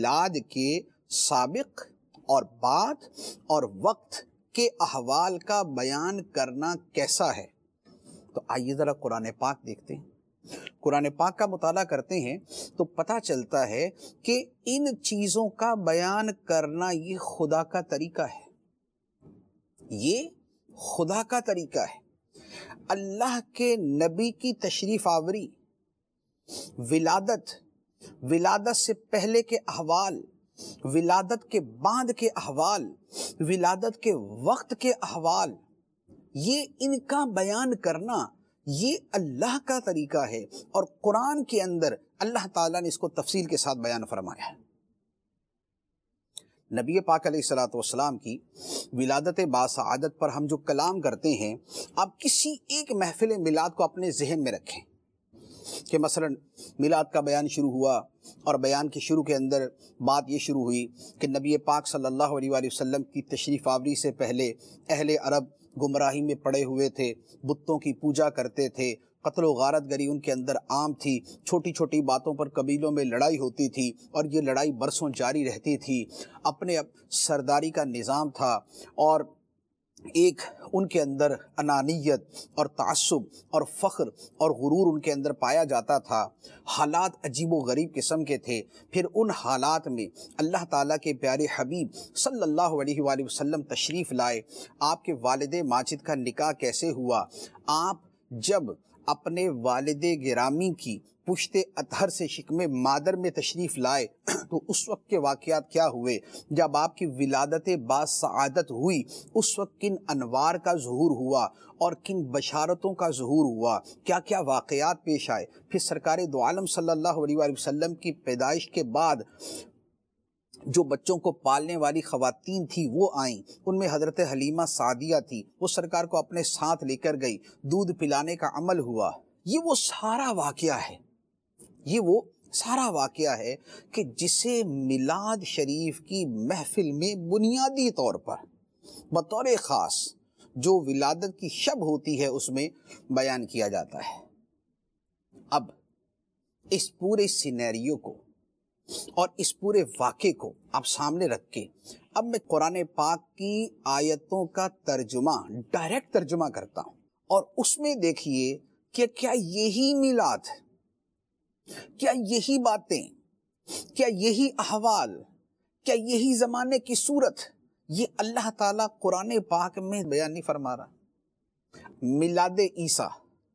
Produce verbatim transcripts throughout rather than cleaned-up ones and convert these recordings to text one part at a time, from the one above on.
میلاد کے سابق اور بعد اور وقت کے احوال کا بیان کرنا کیسا ہے؟ تو آئیے ذرا قرآن پاک دیکھتے ہیں۔ قرآن پاک کا مطالعہ کرتے ہیں تو پتہ چلتا ہے کہ ان چیزوں کا بیان کرنا یہ خدا کا طریقہ ہے، یہ خدا کا طریقہ ہے۔ اللہ کے نبی کی تشریف آوری، ولادت، ولادت سے پہلے کے احوال، ولادت کے بعد کے احوال، ولادت کے وقت کے احوال، یہ ان کا بیان کرنا یہ اللہ کا طریقہ ہے، اور قرآن کے اندر اللہ تعالیٰ نے اس کو تفصیل کے ساتھ بیان فرمایا ہے۔ نبی پاک علیہ الصلوۃ والسلام کی ولادت باسعادت پر ہم جو کلام کرتے ہیں، آپ کسی ایک محفل میلاد کو اپنے ذہن میں رکھیں کہ مثلا میلاد کا بیان شروع ہوا، اور بیان کے شروع کے اندر بات یہ شروع ہوئی کہ نبی پاک صلی اللہ علیہ وآلہ وسلم کی تشریف آوری سے پہلے اہل عرب گمراہی میں پڑے ہوئے تھے، بتوں کی پوجا کرتے تھے، قتل و غارت گری ان کے اندر عام تھی، چھوٹی چھوٹی باتوں پر قبیلوں میں لڑائی ہوتی تھی، اور یہ لڑائی برسوں جاری رہتی تھی، اپنے سرداری کا نظام تھا، اور ایک ان کے اندر انانیت اور تعصب اور فخر اور غرور ان کے اندر پایا جاتا تھا۔ حالات عجیب و غریب قسم کے تھے۔ پھر ان حالات میں اللہ تعالیٰ کے پیارے حبیب صلی اللہ علیہ وآلہ وسلم تشریف لائے۔ آپ کے والد ماجد کا نکاح کیسے ہوا؟ آپ جب اپنے والد گرامی کی پشت اطہر سے شکم مادر میں تشریف لائے تو اس وقت کے واقعات کیا ہوئے؟ جب آپ کی ولادت باسعادت ہوئی اس وقت کن انوار کا ظہور ہوا اور کن بشارتوں کا ظہور ہوا، کیا کیا واقعات پیش آئے؟ پھر سرکار دو عالم صلی اللہ علیہ وآلہ وسلم کی پیدائش کے بعد جو بچوں کو پالنے والی خواتین تھی وہ آئیں، ان میں حضرت حلیمہ سعدیہ تھی، وہ سرکار کو اپنے ساتھ لے کر گئی، دودھ پلانے کا عمل ہوا۔ یہ وہ سارا واقعہ ہے، یہ وہ سارا واقعہ ہے کہ جسے میلاد شریف کی محفل میں بنیادی طور پر بطور خاص جو ولادت کی شب ہوتی ہے اس میں بیان کیا جاتا ہے۔ اب اس پورے سینیریو کو اور اس پورے واقعے کو آپ سامنے رکھ کے اب میں قرآن پاک کی آیتوں کا ترجمہ ڈائریکٹ ترجمہ کرتا ہوں، اور اس میں دیکھیے کہ کیا یہی میلاد، کیا یہی باتیں، کیا یہی احوال، کیا یہی زمانے کی صورت یہ اللہ تعالیٰ قرآن پاک میں بیان نہیں فرما رہا؟ میلاد عیسیٰ،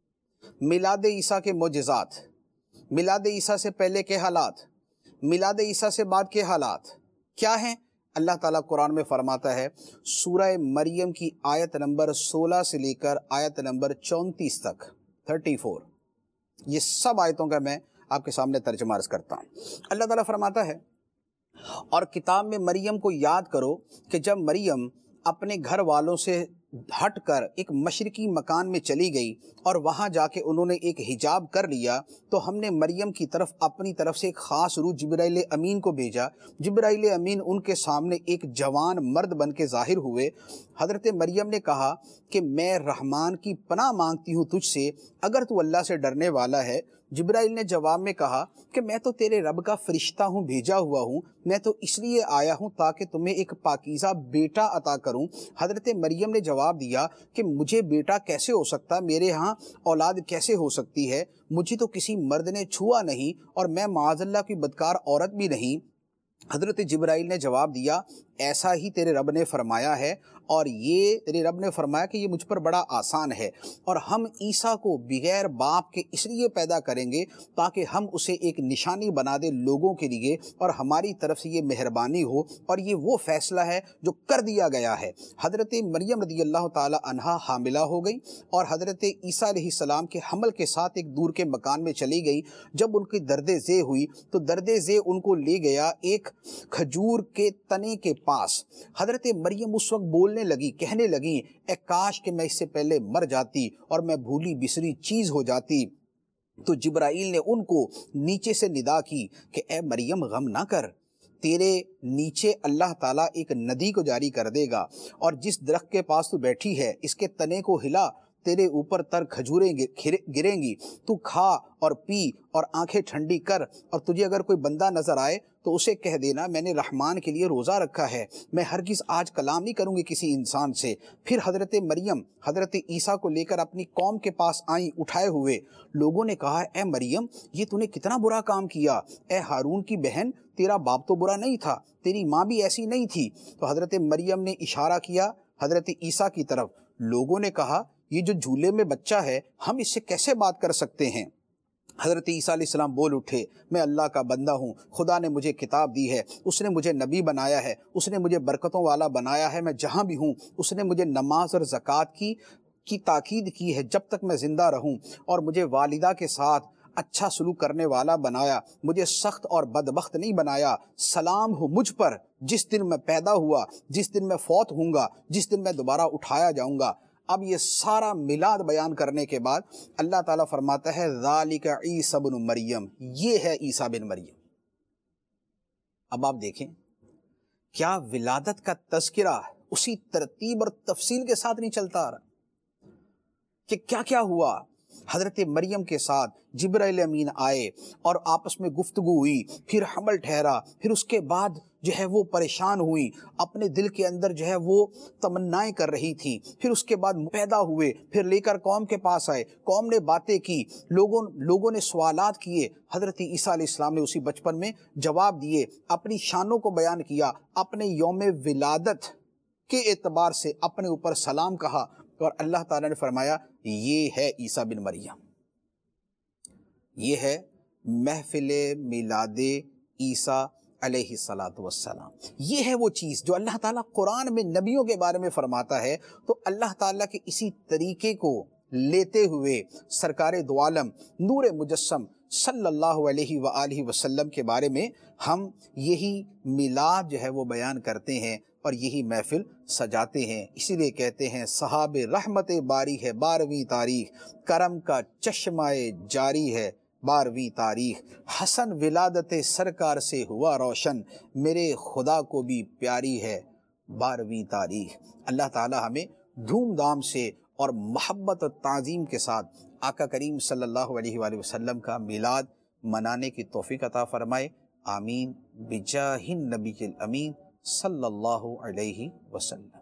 میلاد عیسیٰ کے معجزات، میلاد عیسیٰ سے پہلے کے حالات، میلاد عیسیٰ سے بعد کے حالات کیا ہیں؟ اللہ تعالیٰ قرآن میں فرماتا ہے سورہ مریم کی آیت نمبر سولہ سے لے کر آیت نمبر چونتیس تک، تھرٹی فور، یہ سب آیتوں کا میں آپ کے سامنے ترجمہ عرض کرتا ہوں۔ اللہ تعالیٰ فرماتا ہے اور کتاب میں مریم کو یاد کرو کہ جب مریم اپنے گھر والوں سے ہٹ کر ایک مشرقی مکان میں چلی گئی اور وہاں جا کے انہوں نے ایک حجاب کر لیا، تو ہم نے مریم کی طرف اپنی طرف سے ایک خاص روح جبرائیل امین کو بھیجا۔ جبرائیل امین ان کے سامنے ایک جوان مرد بن کے ظاہر ہوئے۔ حضرت مریم نے کہا کہ میں رحمان کی پناہ مانگتی ہوں تجھ سے، اگر تو اللہ سے ڈرنے والا ہے۔ جبرائیل نے جواب میں کہا کہ میں تو تیرے رب کا فرشتہ ہوں، بھیجا ہوا ہوں، میں تو اس لیے آیا ہوں تاکہ تمہیں ایک پاکیزہ بیٹا عطا کروں۔ حضرت مریم نے جواب دیا کہ مجھے بیٹا کیسے ہو سکتا، میرے ہاں اولاد کیسے ہو سکتی ہے؟ مجھے تو کسی مرد نے چھوا نہیں، اور میں معاذ اللہ کی بدکار عورت بھی نہیں۔ حضرت جبرائیل نے جواب دیا ایسا ہی تیرے رب نے فرمایا ہے، اور یہ تیرے رب نے فرمایا کہ یہ مجھ پر بڑا آسان ہے، اور ہم عیسیٰ کو بغیر باپ کے اس لیے پیدا کریں گے تاکہ ہم اسے ایک نشانی بنا دے لوگوں کے لیے، اور ہماری طرف سے یہ مہربانی ہو، اور یہ وہ فیصلہ ہے جو کر دیا گیا ہے۔ حضرت مریم رضی اللہ تعالی عنہا حاملہ ہو گئی اور حضرت عیسیٰ علیہ السلام کے حمل کے ساتھ ایک دور کے مکان میں چلی گئی۔ جب ان کی درد ذیل ہوئی تو درد ذیل ان کو لے گیا ایک کھجور کے تنے کے پاس۔ حضرت مریم اس وقت بولنے لگی، کہنے لگی اے کاش کہ میں اس سے پہلے مر جاتی اور میں بھولی بسری چیز ہو جاتی۔ تو جبرائیل نے ان کو نیچے سے ندا کی کہ اے مریم غم نہ کر، تیرے نیچے اللہ تعالیٰ ایک ندی کو جاری کر دے گا، اور جس درخت کے پاس تو بیٹھی ہے اس کے تنے کو ہلا تیرے اوپر تر کھجوریں گریں گی، تو کھا اور پی اور آنکھیں ٹھنڈی کر، اور تجھے اگر کوئی بندہ نظر آئے تو اسے کہہ دینا میں نے رحمان کے لیے روزہ رکھا ہے، میں ہرگز آج کلام نہیں کروں گی کسی انسان سے۔ پھر حضرت مریم حضرت عیسیٰ کو لے کر اپنی قوم کے پاس آئیں اٹھائے ہوئے۔ لوگوں نے کہا اے مریم یہ تو نے کتنا برا کام کیا، اے ہارون کی بہن تیرا باپ تو برا نہیں تھا، تیری ماں بھی ایسی نہیں تھی۔ تو حضرت مریم نے اشارہ کیا حضرت عیسیٰ کی طرف۔ لوگوں نے کہا یہ جو جھولے میں بچہ ہے ہم اس سے کیسے بات کر سکتے ہیں؟ حضرت عیسیٰ علیہ السلام بول اٹھے میں اللہ کا بندہ ہوں، خدا نے مجھے کتاب دی ہے، اس نے مجھے نبی بنایا ہے، اس نے مجھے برکتوں والا بنایا ہے، میں جہاں بھی ہوں اس نے مجھے نماز اور زکوٰۃ کی کی تاکید کی ہے جب تک میں زندہ رہوں، اور مجھے والدہ کے ساتھ اچھا سلوک کرنے والا بنایا، مجھے سخت اور بدبخت نہیں بنایا۔ سلام ہو مجھ پر جس دن میں پیدا ہوا، جس دن میں فوت ہوں گا، جس دن میں دوبارہ اٹھایا جاؤں گا۔ اب یہ سارا میلاد بیان کرنے کے بعد اللہ تعالیٰ فرماتا ہے ذالک عیسیٰ بن مریم، یہ ہے عیسیٰ بن مریم۔ اب آپ دیکھیں کیا ولادت کا تذکرہ اسی ترتیب اور تفصیل کے ساتھ نہیں چلتا آ رہا کہ کیا کیا ہوا۔ حضرت مریم کے ساتھ جبرائیل امین آئے اور آپس میں گفتگو ہوئی، پھر حمل ٹھہرا، پھر اس کے بعد جو ہے وہ پریشان ہوئی، اپنے دل کے اندر جو ہے وہ تمنائیں کر رہی تھی، پھر اس کے بعد پیدا ہوئے، پھر لے کر قوم کے پاس آئے، قوم نے باتیں کی، لوگوں لوگوں نے سوالات کیے، حضرت عیسیٰ علیہ السلام نے اسی بچپن میں جواب دیے، اپنی شانوں کو بیان کیا، اپنے یوم ولادت کے اعتبار سے اپنے اوپر سلام کہا، اور اللہ تعالیٰ نے فرمایا یہ ہے عیسیٰ بن مریم، یہ ہے محفل میلاد عیسیٰ علیہ الصلاۃ والسلام۔ یہ ہے وہ چیز جو اللہ تعالیٰ قرآن میں نبیوں کے بارے میں فرماتا ہے، تو اللہ تعالیٰ کے اسی طریقے کو لیتے ہوئے سرکار دو عالم نور مجسم صلی اللہ علیہ وآلہ وسلم کے بارے میں ہم یہی میلاد جو ہے وہ بیان کرتے ہیں اور یہی محفل سجاتے ہیں۔ اسی لیے کہتے ہیں صحاب رحمت باری ہے بارہویں تاریخ، کرم کا چشمہ جاری ہے بارہویں تاریخ، حسن ولادت سرکار سے ہوا روشن، میرے خدا کو بھی پیاری ہے بارہویں تاریخ۔ اللہ تعالی ہمیں دھوم دھام سے اور محبت اور تعظیم کے ساتھ آقا کریم صلی اللہ علیہ وآلہ وسلم کا میلاد منانے کی توفیق عطا فرمائے، آمین بجاہ النبی الامین صلی اللہ علیہ وسلم۔